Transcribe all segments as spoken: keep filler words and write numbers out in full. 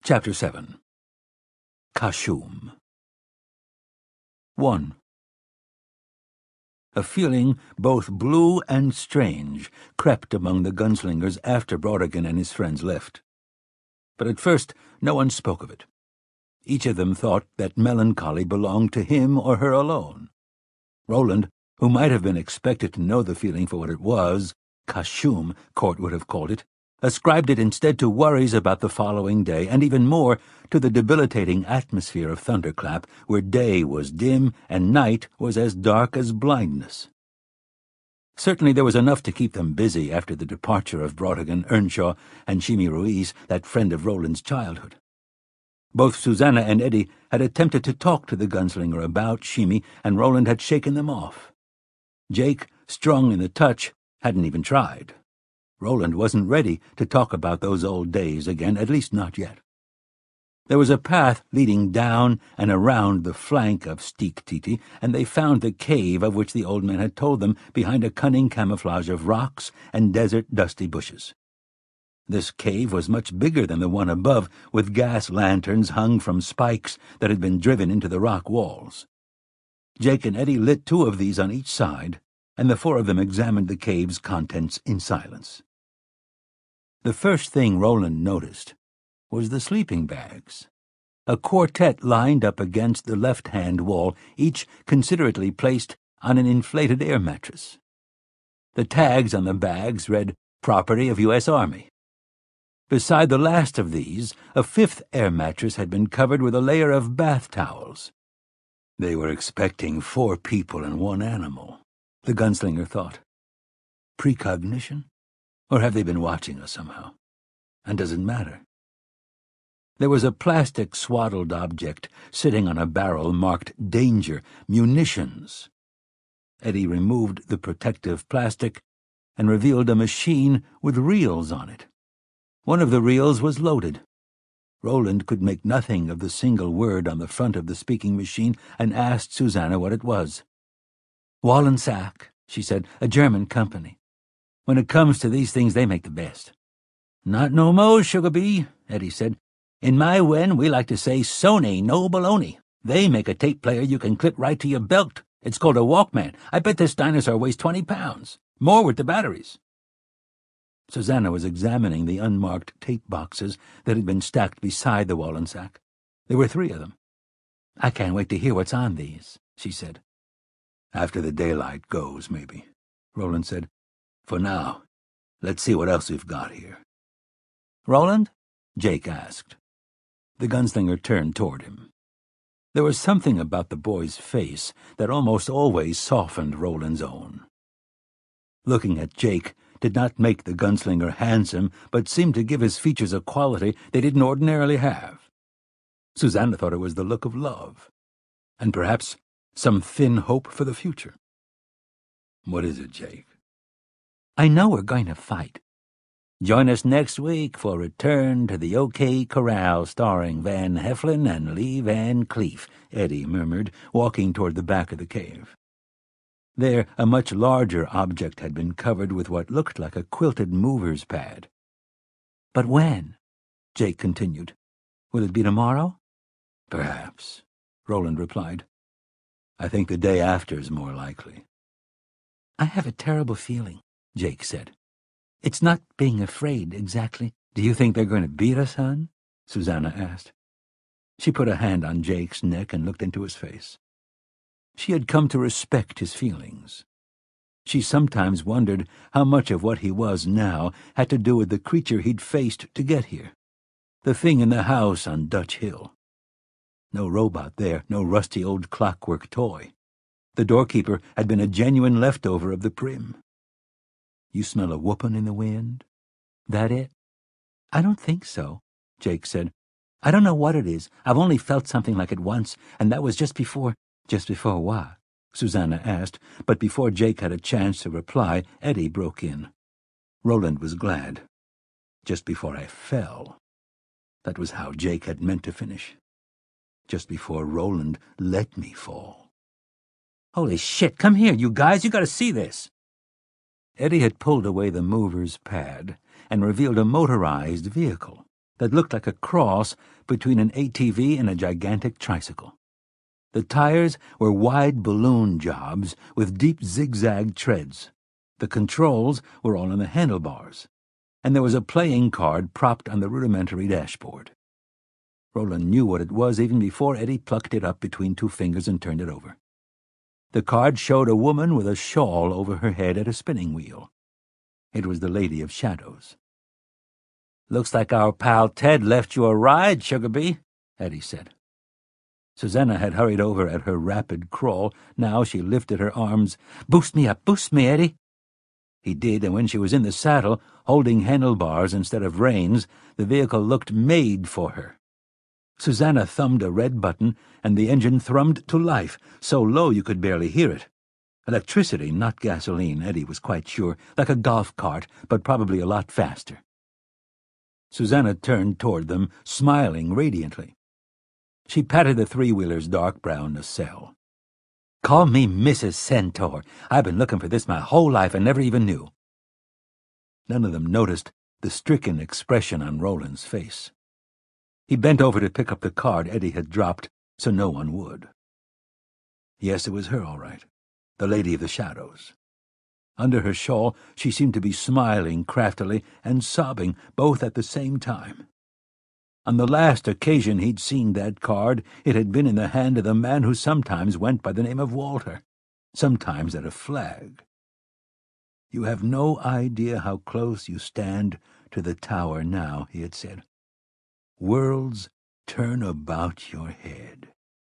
Chapter seven. Kashum. one. A feeling both blue and strange crept among the gunslingers after Brodigan and his friends left. But at first no one spoke of it. Each of them thought that melancholy belonged to him or her alone. Roland, who might have been expected to know the feeling for what it was, Kashum, Court would have called it, ascribed it instead to worries about the following day, and even more to the debilitating atmosphere of Thunderclap, where day was dim and night was as dark as blindness. Certainly there was enough to keep them busy after the departure of Brodigan, Earnshaw, and Shimi Ruiz, that friend of Roland's childhood. Both Susanna and Eddie had attempted to talk to the gunslinger about Shimi, and Roland had shaken them off. Jake, strong in the touch, hadn't even tried. Roland wasn't ready to talk about those old days again, at least not yet. There was a path leading down and around the flank of Steek-Titi, and they found the cave of which the old man had told them behind a cunning camouflage of rocks and desert dusty bushes. This cave was much bigger than the one above, with gas lanterns hung from spikes that had been driven into the rock walls. Jake and Eddie lit two of these on each side, and the four of them examined the cave's contents in silence. The first thing Roland noticed was the sleeping bags. A quartet lined up against the left-hand wall, each considerately placed on an inflated air mattress. The tags on the bags read, "Property of U S Army." Beside the last of these, a fifth air mattress had been covered with a layer of bath towels. They were expecting four people and one animal, the gunslinger thought. Precognition? Or have they been watching us somehow? And does it matter? There was a plastic swaddled object sitting on a barrel marked Danger, Munitions. Eddie removed the protective plastic and revealed a machine with reels on it. One of the reels was loaded. Roland could make nothing of the single word on the front of the speaking machine and asked Susanna what it was. "Wallensack," she said, "a German company. When it comes to these things, they make the best." "Not no mo, Sugarbee," Eddie said. "In my wen, we like to say Sony, no baloney. They make a tape player you can clip right to your belt. It's called a Walkman. I bet this dinosaur weighs twenty pounds. More with the batteries." Susanna was examining the unmarked tape boxes that had been stacked beside the Wallensack. There were three of them. "I can't wait to hear what's on these," she said. "After the daylight goes, maybe," Roland said. "For now, let's see what else we've got here." "Roland?" Jake asked. The gunslinger turned toward him. There was something about the boy's face that almost always softened Roland's own. Looking at Jake did not make the gunslinger handsome, but seemed to give his features a quality they didn't ordinarily have. Susanna thought it was the look of love, and perhaps some thin hope for the future. "What is it, Jake?" "I know we're going to fight. Join us next week for Return to the OK Corral, starring Van Heflin and Lee Van Cleef," Eddie murmured, walking toward the back of the cave. There, a much larger object had been covered with what looked like a quilted mover's pad. "But when?" Jake continued. "Will it be tomorrow?" "Perhaps," Roland replied. "I think the day after's more likely." "I have a terrible feeling," Jake said. "It's not being afraid, exactly." "Do you think they're going to beat us, hon?" Susanna asked. She put a hand on Jake's neck and looked into his face. She had come to respect his feelings. She sometimes wondered how much of what he was now had to do with the creature he'd faced to get here, the thing in the house on Dutch Hill. No robot there, no rusty old clockwork toy. The doorkeeper had been a genuine leftover of the Prim. "You smell a whoopin' in the wind?" "That it?" "I don't think so," Jake said. "I don't know what it is. I've only felt something like it once, and that was just before—" "Just before what?" Susanna asked, but before Jake had a chance to reply, Eddie broke in. Roland was glad. "Just before I fell." That was how Jake had meant to finish. Just before Roland let me fall. "Holy shit, come here, you guys, you gotta see this." Eddie had pulled away the mover's pad and revealed a motorized vehicle, that looked like a cross between an A T V and a gigantic tricycle. The tires were wide balloon jobs with deep zigzag treads. The controls were all on the handlebars, and there was a playing card propped on the rudimentary dashboard. Roland knew what it was even before Eddie plucked it up between two fingers and turned it over. The card showed a woman with a shawl over her head at a spinning wheel. It was the Lady of Shadows. "Looks like our pal Ted left you a ride, Sugarbee," Eddie said. Susanna had hurried over at her rapid crawl. Now she lifted her arms. "Boost me up, boost me, Eddie." He did, and when she was in the saddle, holding handlebars instead of reins, the vehicle looked made for her. Susanna thumbed a red button, and the engine thrummed to life, so low you could barely hear it. Electricity, not gasoline, Eddie was quite sure, like a golf cart, but probably a lot faster. Susanna turned toward them, smiling radiantly. She patted the three-wheeler's dark brown nacelle. "Call me Missus Centaur. I've been looking for this my whole life and never even knew." None of them noticed the stricken expression on Roland's face. He bent over to pick up the card Eddie had dropped, so no one would. Yes, it was her, all right, the Lady of the Shadows. Under her shawl, she seemed to be smiling craftily and sobbing, both at the same time. On the last occasion he'd seen that card, it had been in the hand of the man who sometimes went by the name of Walter, sometimes at a flag. "You have no idea how close you stand to the tower now," he had said. "Worlds turn about your head."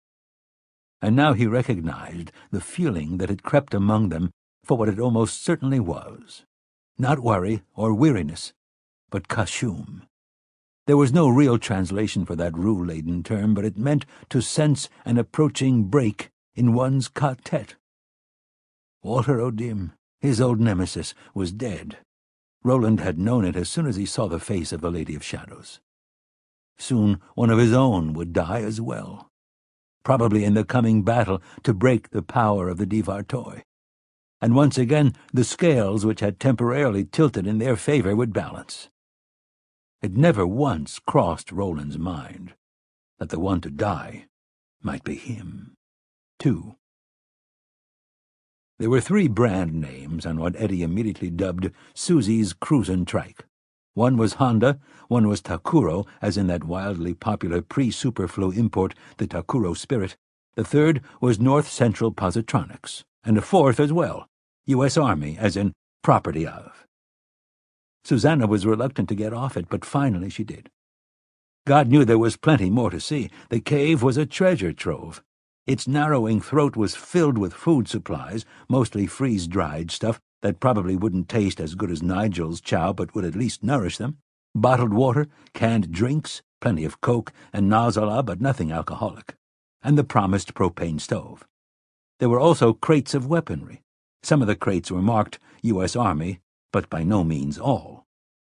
And now he recognized the feeling that had crept among them for what it almost certainly was. Not worry or weariness, but kashum. There was no real translation for that rue-laden term, but it meant to sense an approaching break in one's quartet. Walter O'Dim, his old nemesis, was dead. Roland had known it as soon as he saw the face of the Lady of Shadows. Soon one of his own would die as well, probably in the coming battle to break the power of the Devartoy. And once again the scales which had temporarily tilted in their favor would balance. It never once crossed Roland's mind that the one to die might be him, too. There were three brand names on what Eddie immediately dubbed Susie's cruisin' trike. One was Honda, one was Takuro, as in that wildly popular pre-Superflu import, the Takuro Spirit. The third was North Central Positronics, and a fourth as well, U S Army, as in property of. Susanna was reluctant to get off it, but finally she did. God knew there was plenty more to see. The cave was a treasure trove. Its narrowing throat was filled with food supplies, mostly freeze-dried stuff that probably wouldn't taste as good as Nigel's chow but would at least nourish them. Bottled water, canned drinks, plenty of Coke and Nozala, but nothing alcoholic, and the promised propane stove. There were also crates of weaponry. Some of the crates were marked U S Army, but by no means all.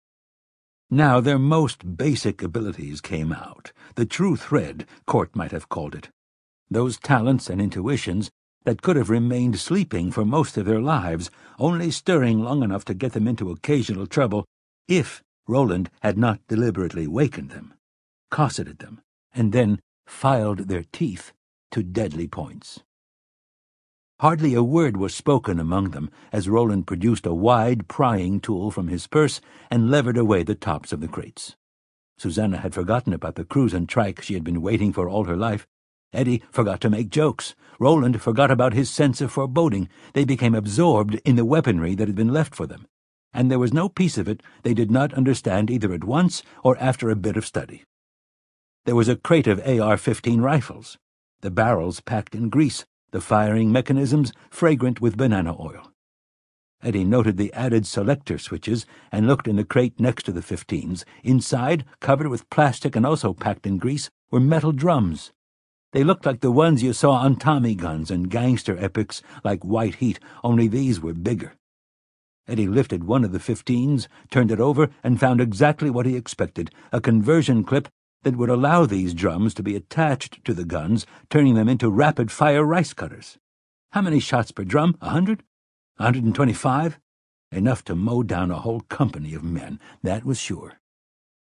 Now their most basic abilities came out, the true thread, Court might have called it. Those talents and intuitions that could have remained sleeping for most of their lives, only stirring long enough to get them into occasional trouble, if Roland had not deliberately wakened them, cosseted them, and then filed their teeth to deadly points. Hardly a word was spoken among them as Roland produced a wide prying tool from his purse and levered away the tops of the crates. Susanna had forgotten about the cruisin' trike she had been waiting for all her life. Eddie forgot to make jokes. Roland forgot about his sense of foreboding. They became absorbed in the weaponry that had been left for them, and there was no piece of it they did not understand either at once or after a bit of study. There was a crate of A R fifteen rifles, the barrels packed in grease, the firing mechanisms fragrant with banana oil. Eddie noted the added selector switches and looked in the crate next to the fifteens. Inside, covered with plastic and also packed in grease, were metal drums. They looked like the ones you saw on Tommy guns and gangster epics like White Heat, only these were bigger. Eddie lifted one of the fifteens, turned it over, and found exactly what he expected, a conversion clip that would allow these drums to be attached to the guns, turning them into rapid-fire rice cutters. How many shots per drum? A hundred? A hundred and twenty-five? Enough to mow down a whole company of men, that was sure.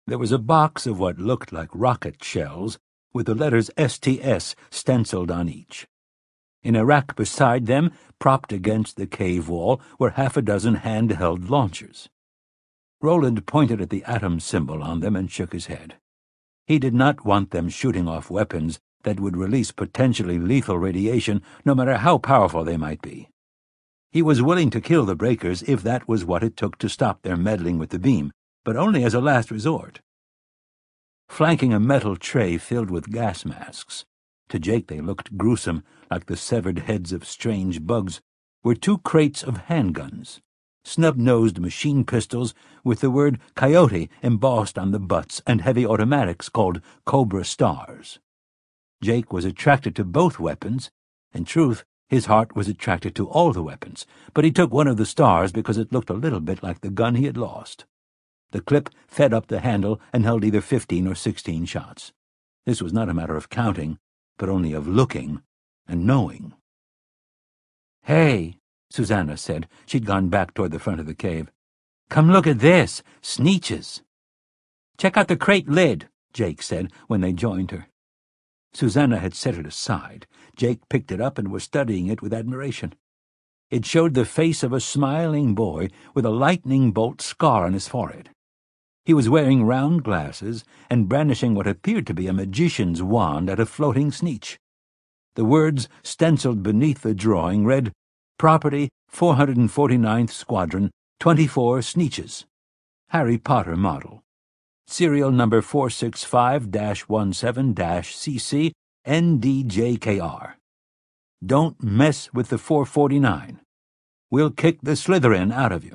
There was a box of what looked like rocket shells, with the letters S T S stenciled on each. In a rack beside them, propped against the cave wall, were half a dozen handheld launchers. Roland pointed at the atom symbol on them and shook his head. He did not want them shooting off weapons that would release potentially lethal radiation, no matter how powerful they might be. He was willing to kill the breakers if that was what it took to stop their meddling with the beam, but only as a last resort. Flanking a metal tray filled with gas masks, to Jake they looked gruesome, like the severed heads of strange bugs, were two crates of handguns, snub-nosed machine pistols with the word Coyote embossed on the butts, and heavy automatics called Cobra Stars. Jake was attracted to both weapons. In truth, his heart was attracted to all the weapons, but he took one of the stars because it looked a little bit like the gun he had lost. The clip fed up the handle and held either fifteen or sixteen shots. This was not a matter of counting, but only of looking and knowing. "Hey," Susanna said. She'd gone back toward the front of the cave. "Come look at this. Sneetches." "Check out the crate lid," Jake said when they joined her. Susanna had set it aside. Jake picked it up and was studying it with admiration. It showed the face of a smiling boy with a lightning bolt scar on his forehead. He was wearing round glasses and brandishing what appeared to be a magician's wand at a floating Sneetch. The words stenciled beneath the drawing read, "Property, four hundred forty-ninth Squadron, twenty-four Sneetches. Harry Potter model. Serial number four six five dash one seven dash C C N D J K R. Don't mess with the four forty-nine. We'll kick the Slytherin out of you."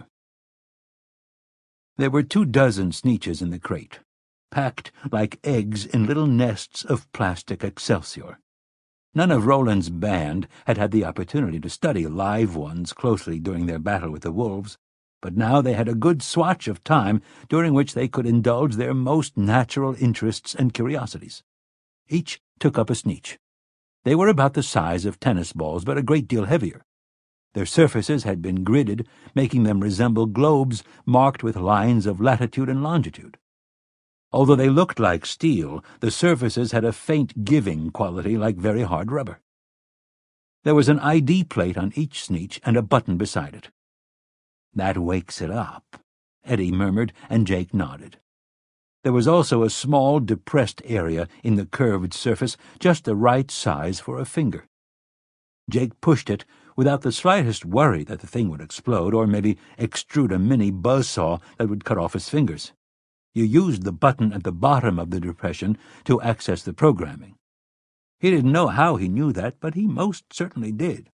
There were two dozen Sneetches in the crate, packed like eggs in little nests of plastic excelsior. None of Roland's band had had the opportunity to study live ones closely during their battle with the wolves, but now they had a good swatch of time during which they could indulge their most natural interests and curiosities. Each took up a Sneetch. They were about the size of tennis balls, but a great deal heavier. Their surfaces had been gridded, making them resemble globes marked with lines of latitude and longitude. Although they looked like steel, the surfaces had a faint giving quality like very hard rubber. There was an I D plate on each Sneetch and a button beside it. "That wakes it up," Eddie murmured, and Jake nodded. There was also a small, depressed area in the curved surface, just the right size for a finger. Jake pushed it without the slightest worry that the thing would explode or maybe extrude a mini buzzsaw that would cut off his fingers. You used the button at the bottom of the depression to access the programming. He didn't know how he knew that, but he most certainly did.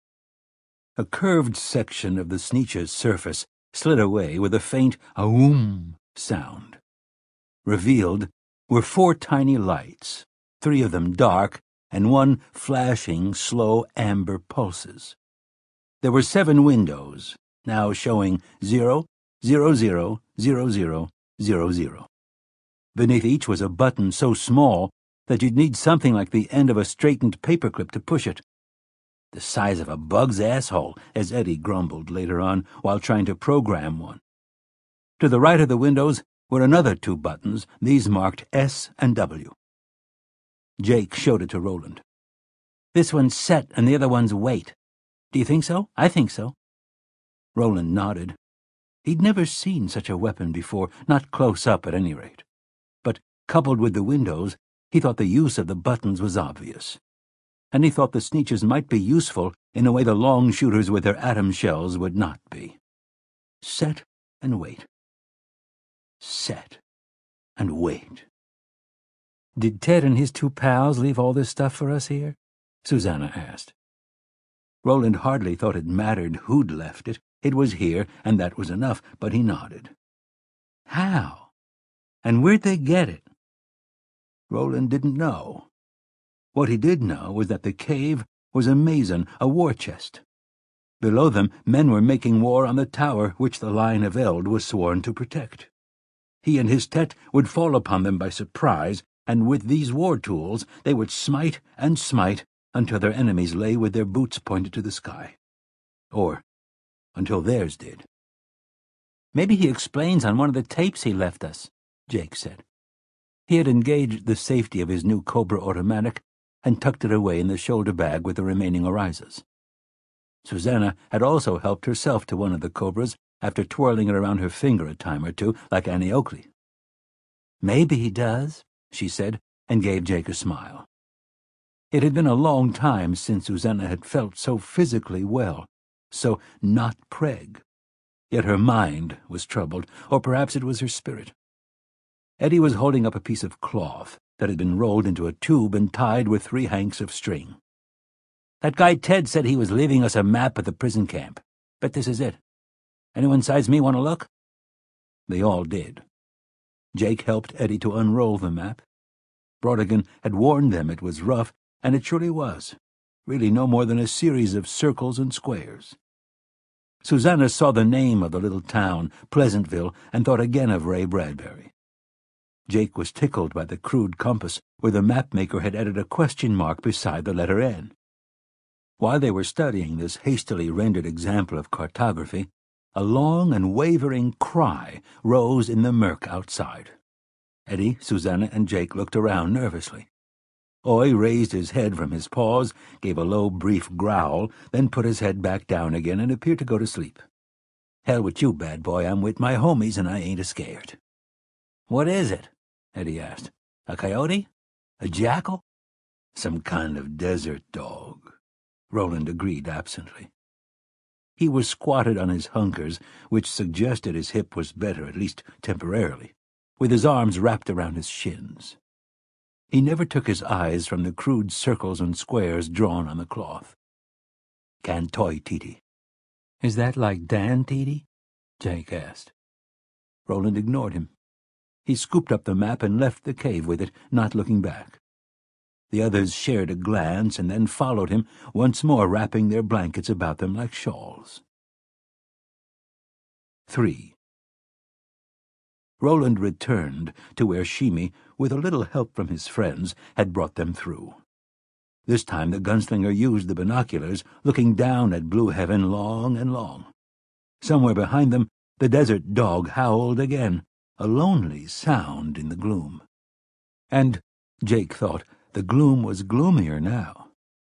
A curved section of the Sneetch's surface slid away with a faint aoom sound. Revealed were four tiny lights, three of them dark, and one flashing slow amber pulses. There were seven windows, now showing zero, zero, zero, zero, zero, zero, zero. Beneath each was a button so small that you'd need something like the end of a straightened paperclip to push it. "The size of a bug's asshole," as Eddie grumbled later on while trying to program one. To the right of the windows were another two buttons, these marked S and W. Jake showed it to Roland. "This one's set and the other one's wait. Do you think so?" "I think so." Roland nodded. He'd never seen such a weapon before, not close up at any rate. But, coupled with the windows, he thought the use of the buttons was obvious. And he thought the Sneetches might be useful in a way the long shooters with their atom shells would not be. Set and wait. Set and wait. "Did Ted and his two pals leave all this stuff for us here?" Susanna asked. Roland hardly thought it mattered who'd left it. It was here, and that was enough, but he nodded. "How? And where'd they get it?" Roland didn't know. What he did know was that the cave was a mason, a war chest. Below them, men were making war on the tower which the line of Eld was sworn to protect. He and his Tet would fall upon them by surprise, and with these war tools they would smite and smite until their enemies lay with their boots pointed to the sky. Or until theirs did. "Maybe he explains on one of the tapes he left us. Jake said. He had engaged the safety of his new Cobra automatic and tucked it away in the shoulder bag with the remaining Arizas. Susanna had also helped herself to one of the Cobras after twirling it around her finger a time or two, like Annie Oakley. "Maybe he does," she said, and gave Jake a smile. It had been a long time since Susanna had felt so physically well, so not preg. Yet her mind was troubled, or perhaps it was her spirit. Eddie was holding up a piece of cloth that had been rolled into a tube and tied with three hanks of string. "That guy Ted said he was leaving us a map of the prison camp. Bet this is it. Anyone size me want to look?" They all did. Jake helped Eddie to unroll the map. Brodigan had warned them it was rough, and it surely was, really no more than a series of circles and squares. Susanna saw the name of the little town, Pleasantville, and thought again of Ray Bradbury. Jake was tickled by the crude compass where the mapmaker had added a question mark beside the letter N. While they were studying this hastily rendered example of cartography, a long and wavering cry rose in the murk outside. Eddie, Susanna, and Jake looked around nervously. Oy raised his head from his paws, gave a low, brief growl, then put his head back down again and appeared to go to sleep. "Hell with you, bad boy. I'm with my homies, and I ain't a-scared." "What is it?" Eddie asked. "A coyote? A jackal?" "Some kind of desert dog," Roland agreed absently. He was squatted on his hunkers, which suggested his hip was better, at least temporarily, with his arms wrapped around his shins. He never took his eyes from the crude circles and squares drawn on the cloth. "Cantoy Titi." "Is that like Dan Titi?" Jake asked. Roland ignored him. He scooped up the map and left the cave with it, not looking back. The others shared a glance and then followed him, once more wrapping their blankets about them like shawls. Three. Roland returned to where Shimi, with a little help from his friends, had brought them through. This time the gunslinger used the binoculars, looking down at blue heaven long and long. Somewhere behind them, the desert dog howled again, a lonely sound in the gloom. And, Jake thought, the gloom was gloomier now.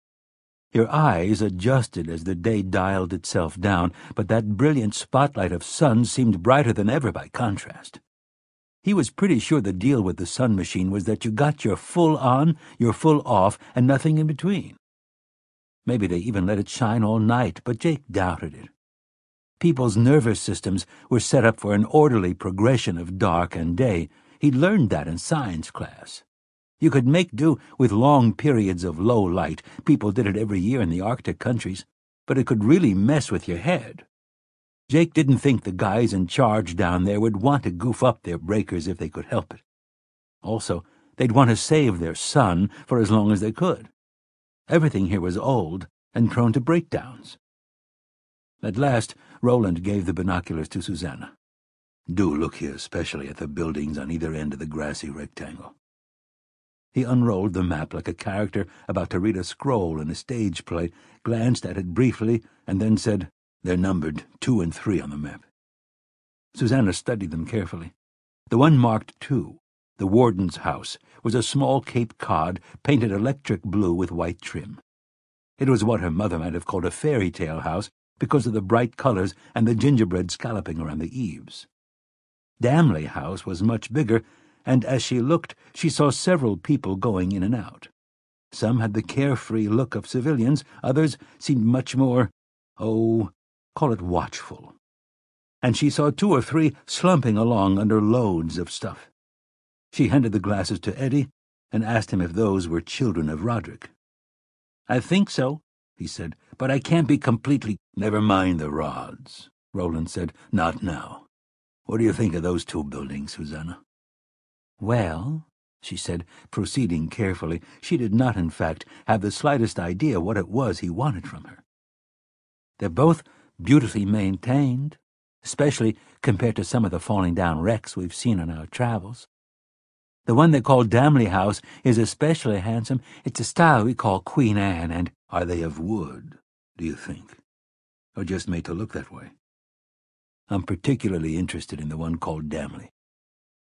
Your eyes adjusted as the day dialed itself down, but that brilliant spotlight of sun seemed brighter than ever by contrast. He was pretty sure the deal with the sun machine was that you got your full on, your full off, and nothing in between. Maybe they even let it shine all night, but Jake doubted it. People's nervous systems were set up for an orderly progression of dark and day. He'd learned that in science class. You could make do with long periods of low light. People did it every year in the Arctic countries, but it could really mess with your head. Jake didn't think the guys in charge down there would want to goof up their breakers if they could help it. Also, they'd want to save their sun for as long as they could. Everything here was old and prone to breakdowns. At last, Roland gave the binoculars to Susanna. "Do look here especially at the buildings on either end of the grassy rectangle." He unrolled the map like a character about to read a scroll in a stage play, glanced at it briefly, and then said, "They're numbered two and three on the map." Susanna studied them carefully. The one marked two, the warden's house, was a small Cape Cod painted electric blue with white trim. It was what her mother might have called a fairy tale house because of the bright colors and the gingerbread scalloping around the eaves. Damley House was much bigger, and as she looked, she saw several people going in and out. Some had the carefree look of civilians, others seemed much more, oh, call it watchful. And she saw two or three slumping along under loads of stuff. She handed the glasses to Eddie and asked him if those were children of Roderick. "I think so," he said, "but I can't be completely—" "Never mind the rods," Roland said. "Not now. What do you think of those two buildings, Susanna?" "Well," she said, proceeding carefully. She did not, in fact, have the slightest idea what it was he wanted from her. "They're both beautifully maintained, especially compared to some of the falling-down wrecks we've seen on our travels. The one they call Damley House is especially handsome. It's a style we call Queen Anne, and—" "Are they of wood, do you think? Or just made to look that way?" "I'm particularly interested in the one called Damley."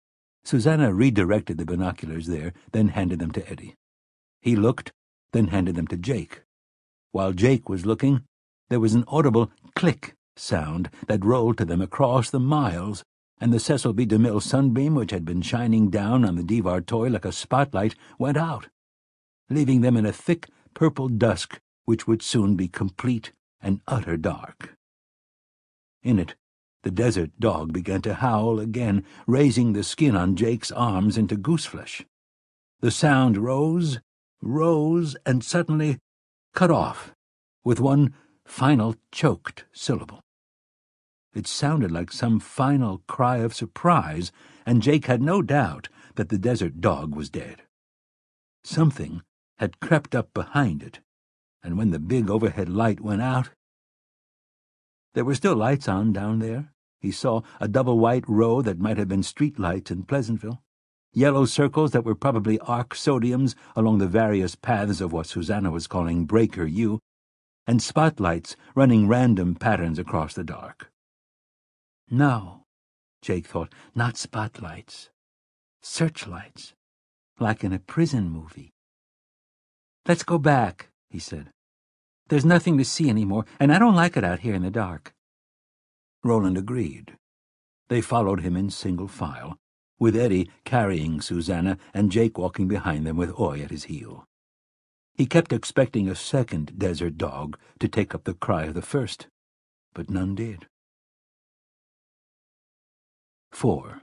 Susanna redirected the binoculars there, then handed them to Eddie. He looked, then handed them to Jake. While Jake was looking, there was an audible click sound that rolled to them across the miles, and the Cecil B. DeMille sunbeam, which had been shining down on the Devar toy like a spotlight, went out, leaving them in a thick purple dusk which would soon be complete and utter dark. In it, the desert dog began to howl again, raising the skin on Jake's arms into gooseflesh. The sound rose, rose, and suddenly cut off, with one final choked syllable. It sounded like some final cry of surprise, and Jake had no doubt that the desert dog was dead. Something had crept up behind it, and when the big overhead light went out, there were still lights on down there. He saw a double white row that might have been street lights in Pleasantville, yellow circles that were probably arc sodiums along the various paths of what Susanna was calling Breaker U, and spotlights running random patterns across the dark. No, Jake thought, not spotlights. Searchlights, like in a prison movie. Let's go back, he said. There's nothing to see anymore, and I don't like it out here in the dark. Roland agreed. They followed him in single file, with Eddie carrying Susanna and Jake walking behind them with Oy at his heel. He kept expecting a second desert dog to take up the cry of the first, but none did. Four.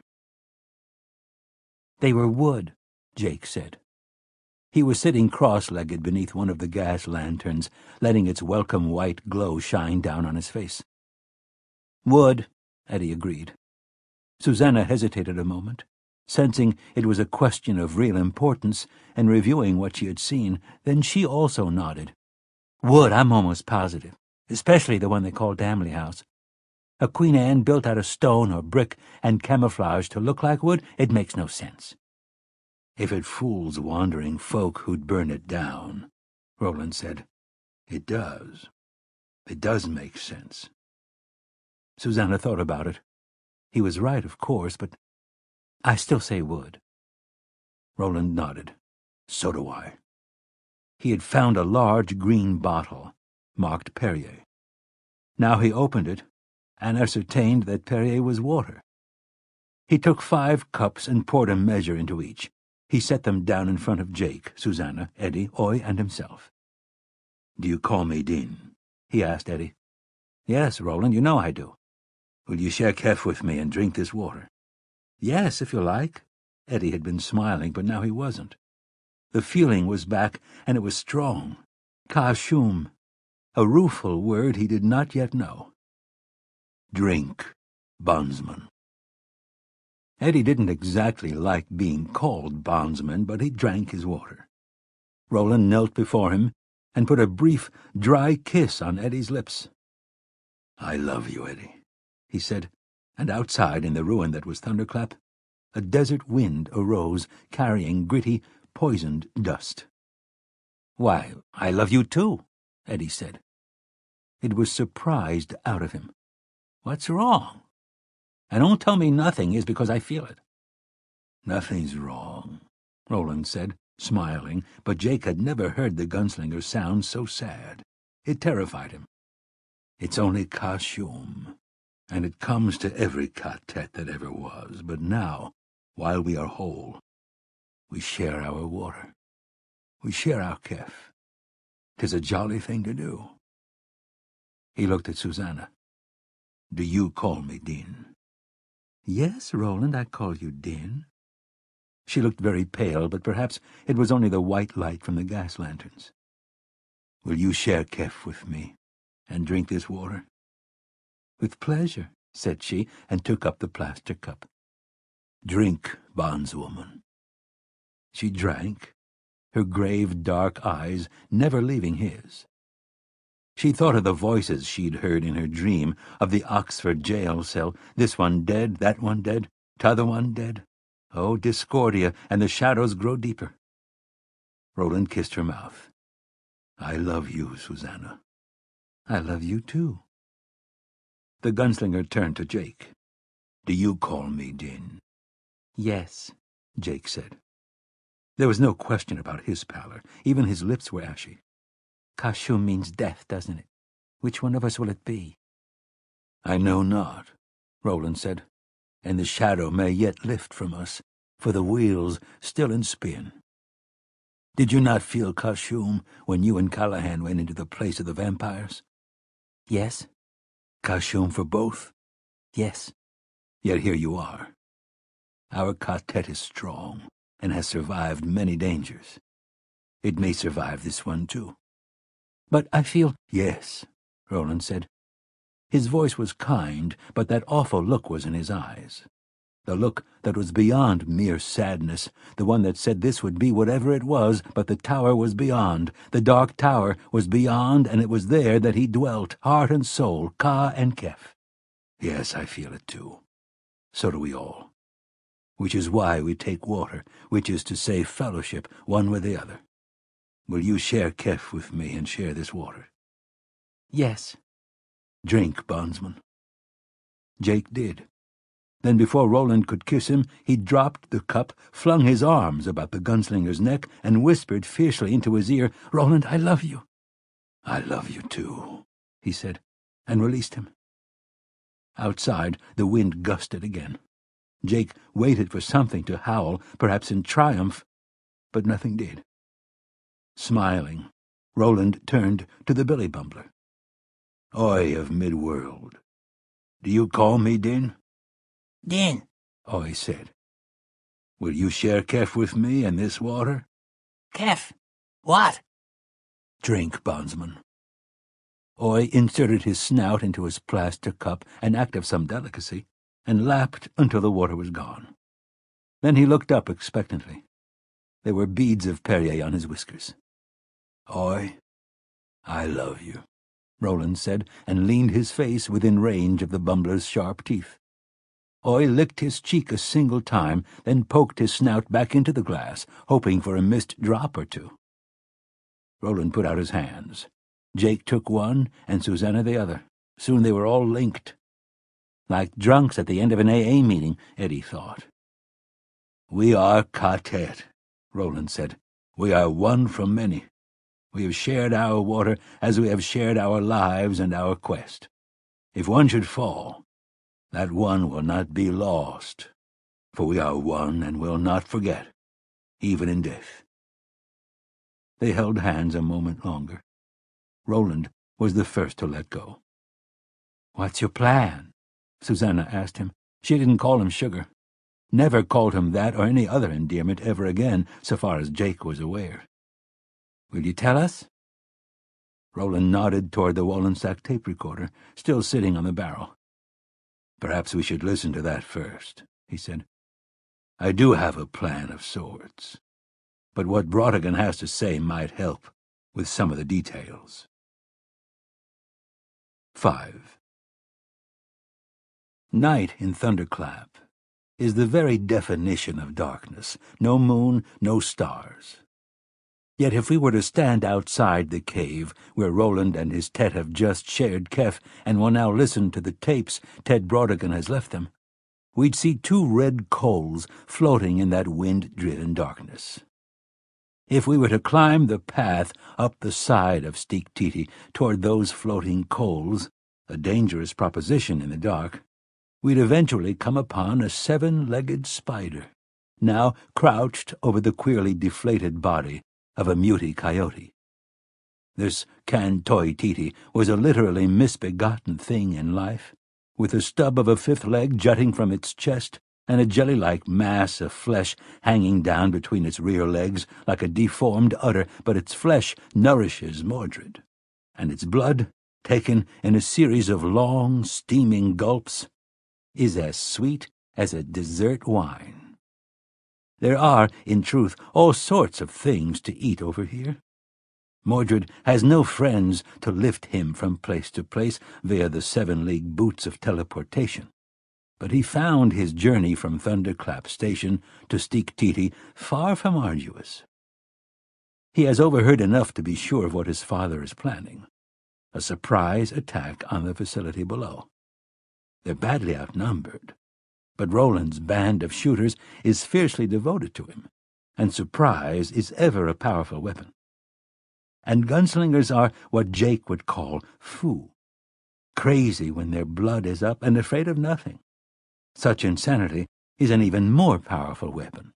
They were wood, Jake said. He was sitting cross-legged beneath one of the gas lanterns, letting its welcome white glow shine down on his face. Wood, Eddie agreed. Susanna hesitated a moment, sensing it was a question of real importance, and reviewing what she had seen. Then she also nodded. Wood, I'm almost positive, especially the one they call Damley House. A Queen Anne built out of stone or brick and camouflaged to look like wood, it makes no sense. If it fools wandering folk who'd burn it down, Roland said, it does. It does make sense. Susanna thought about it. He was right, of course, but I still say wood. Roland nodded. So do I. He had found a large green bottle, marked Perrier. Now he opened it and ascertained that Perrier was water. He took five cups and poured a measure into each. He set them down in front of Jake, Susanna, Eddie, Oy, and himself. Do you call me Dean? He asked Eddie. Yes, Roland, you know I do. Will you share kef with me and drink this water? Yes, if you like. Eddie had been smiling, but now he wasn't. The feeling was back, and it was strong. Kashum, a rueful word he did not yet know. Drink, bondsman. Eddie didn't exactly like being called bondsman, but he drank his water. Roland knelt before him and put a brief, dry kiss on Eddie's lips. I love you, Eddie, he said, and outside in the ruin that was Thunderclap, a desert wind arose, carrying gritty, poisoned dust. Why, I love you too, Eddie said. It was surprised out of him. What's wrong? And don't tell me nothing is because I feel it. Nothing's wrong, Roland said, smiling, but Jake had never heard the gunslinger sound so sad. It terrified him. It's only Kashum, and it comes to every quartet that ever was, but now, while we are whole, we share our water. We share our kef. 'Tis a jolly thing to do. He looked at Susanna. Do you call me Dean? Yes, Roland, I call you Din. She looked very pale, but perhaps it was only the white light from the gas lanterns. Will you share kef with me and drink this water? With pleasure, said she, and took up the plaster cup. Drink, bondswoman. She drank, her grave dark eyes never leaving his. She thought of the voices she'd heard in her dream, of the Oxford jail cell, this one dead, that one dead, t'other one dead. Oh, discordia, and the shadows grow deeper. Roland kissed her mouth. I love you, Susanna. I love you, too. The gunslinger turned to Jake. Do you call me Din? Yes, Jake said. There was no question about his pallor. Even his lips were ashy. Kashum means death, doesn't it? Which one of us will it be? I know not, Roland said, and the shadow may yet lift from us, for the wheel's still in spin. Did you not feel Kashum when you and Callahan went into the place of the vampires? Yes. Kashum for both? Yes. Yet here you are. Our quartet is strong and has survived many dangers. It may survive this one, too. But I feel— Yes, Roland said. His voice was kind, but that awful look was in his eyes. The look that was beyond mere sadness, the one that said this would be whatever it was, but the tower was beyond. The dark tower was beyond, and it was there that he dwelt, heart and soul, Ka and Kef. Yes, I feel it too. So do we all. Which is why we take water, which is to say fellowship, one with the other. Will you share Kef with me and share this water? Yes. Drink, bondsman. Jake did. Then before Roland could kiss him, he dropped the cup, flung his arms about the gunslinger's neck, and whispered fiercely into his ear, Roland, I love you. I love you too, he said, and released him. Outside, the wind gusted again. Jake waited for something to howl, perhaps in triumph, but nothing did. Smiling, Roland turned to the billy bumbler. Oi of Midworld, do you call me Din? Din, Oi said. Will you share Kef with me and this water? Kef? What? Drink, bondsman. Oi inserted his snout into his plaster cup, an act of some delicacy, and lapped until the water was gone. Then he looked up expectantly. There were beads of Perrier on his whiskers. Oi, I love you, Roland said, and leaned his face within range of the bumbler's sharp teeth. Oi licked his cheek a single time, then poked his snout back into the glass, hoping for a missed drop or two. Roland put out his hands. Jake took one, and Susanna the other. Soon they were all linked. Like drunks at the end of an A A meeting, Eddie thought. We are quartet, Roland said. We are one from many. We have shared our water as we have shared our lives and our quest. If one should fall, that one will not be lost, for we are one and will not forget, even in death. They held hands a moment longer. Roland was the first to let go. What's your plan? Susanna asked him. She didn't call him Sugar. Never called him that or any other endearment ever again, so far as Jake was aware. Will you tell us? Roland nodded toward the Wollensack tape recorder, still sitting on the barrel. Perhaps we should listen to that first, he said. I do have a plan of sorts, but what Brautigan has to say might help with some of the details. Five. Night in Thunderclap is the very definition of darkness. No moon, no stars. Yet if we were to stand outside the cave where Roland and his Tet have just shared Kef and will now listen to the tapes Ted Brautigan has left them, we'd see two red coals floating in that wind-driven darkness. If we were to climb the path up the side of Steek-Titi toward those floating coals, a dangerous proposition in the dark, we'd eventually come upon a seven-legged spider, now crouched over the queerly deflated body of a muty coyote. This Can-toi-Titi was a literally misbegotten thing in life, with the stub of a fifth leg jutting from its chest and a jelly-like mass of flesh hanging down between its rear legs like a deformed udder, but its flesh nourishes Mordred, and its blood, taken in a series of long, steaming gulps, is as sweet as a dessert wine. There are, in truth, all sorts of things to eat over here. Mordred has no friends to lift him from place to place via the seven-league boots of teleportation, but he found his journey from Thunderclap Station to Steek-Titi far from arduous. He has overheard enough to be sure of what his father is planning, a surprise attack on the facility below. They're badly outnumbered, But Roland's band of shooters is fiercely devoted to him, and surprise is ever a powerful weapon. And gunslingers are what Jake would call fou, crazy when their blood is up and afraid of nothing. Such insanity is an even more powerful weapon.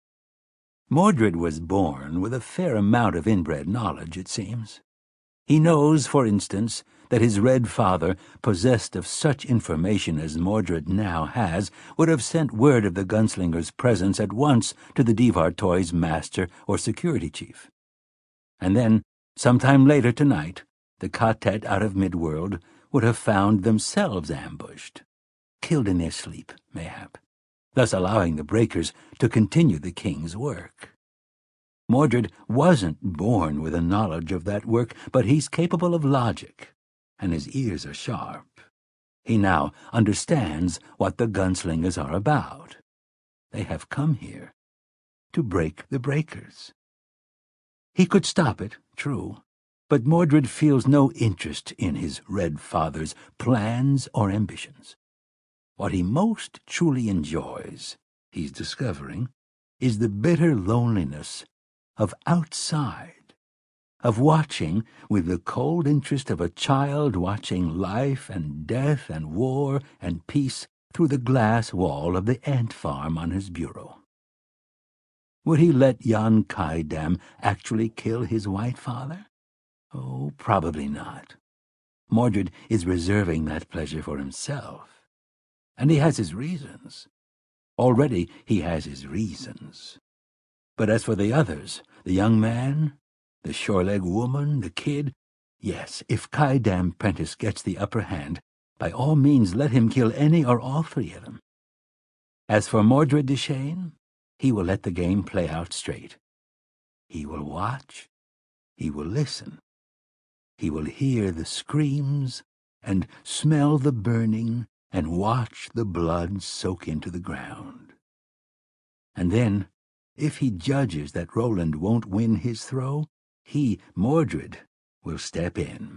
Mordred was born with a fair amount of inbred knowledge, it seems. He knows, for instance, that his red father, possessed of such information as Mordred now has, would have sent word of the gunslinger's presence at once to the Devar Toy's master or security chief. And then, sometime later tonight, the quartet out of Midworld would have found themselves ambushed, killed in their sleep, mayhap, thus allowing the breakers to continue the king's work. Mordred wasn't born with a knowledge of that work, but he's capable of logic, and his ears are sharp. He now understands what the gunslingers are about. They have come here to break the breakers. He could stop it, true, but Mordred feels no interest in his red father's plans or ambitions. What he most truly enjoys, he's discovering, is the bitter loneliness of outside, of watching with the cold interest of a child watching life and death and war and peace through the glass wall of the ant farm on his bureau. Would he let Jan Kaidam actually kill his white father? Oh, probably not. Mordred is reserving that pleasure for himself. And he has his reasons. Already he has his reasons. But as for the others, the young man, the shore-leg woman, the kid, yes, if Kaidam Prentice gets the upper hand, by all means let him kill any or all three of them. As for Mordred Deshane, he will let the game play out straight. He will watch, he will listen. He will hear the screams and smell the burning and watch the blood soak into the ground. And then, if he judges that Roland won't win his throw, he, Mordred, will step in.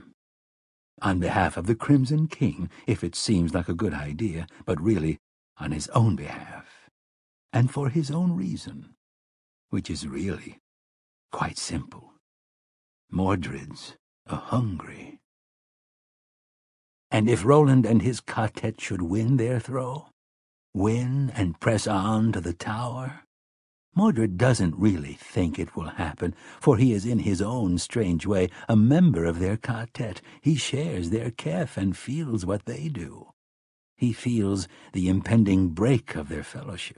On behalf of the Crimson King, if it seems like a good idea, but really on his own behalf, and for his own reason, which is really quite simple. Mordred's a hungry. And if Roland and his quartet should win their throw, win and press on to the tower, Mordred doesn't really think it will happen, for he is in his own strange way a member of their quartet. He shares their kef and feels what they do. He feels the impending break of their fellowship.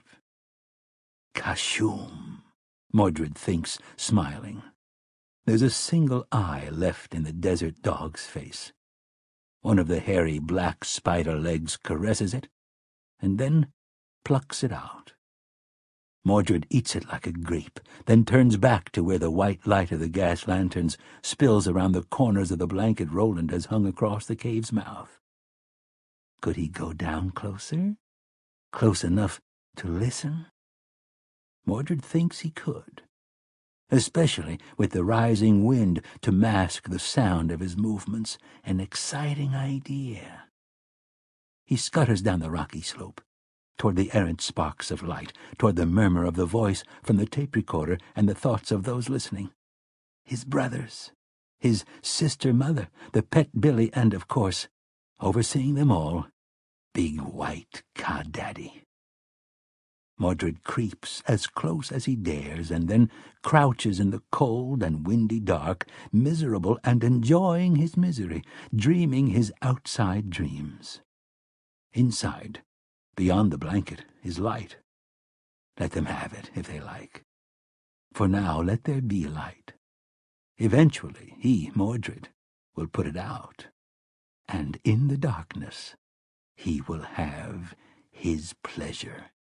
Kashum, Mordred thinks, smiling. There's a single eye left in the desert dog's face. One of the hairy black spider legs caresses it, and then plucks it out. Mordred eats it like a grape, then turns back to where the white light of the gas lanterns spills around the corners of the blanket Roland has hung across the cave's mouth. Could he go down closer? Close enough to listen? Mordred thinks he could, especially with the rising wind to mask the sound of his movements, an exciting idea. He scutters down the rocky slope, toward the errant sparks of light, toward the murmur of the voice from the tape recorder and the thoughts of those listening. His brothers, his sister-mother, the pet Billy, and, of course, overseeing them all, Big White Cod-Daddy. Mordred creeps as close as he dares and then crouches in the cold and windy dark, miserable and enjoying his misery, dreaming his outside dreams. Inside, beyond the blanket, is light. Let them have it, if they like. For now, let there be light. Eventually, he, Mordred, will put it out, and in the darkness he will have his pleasure.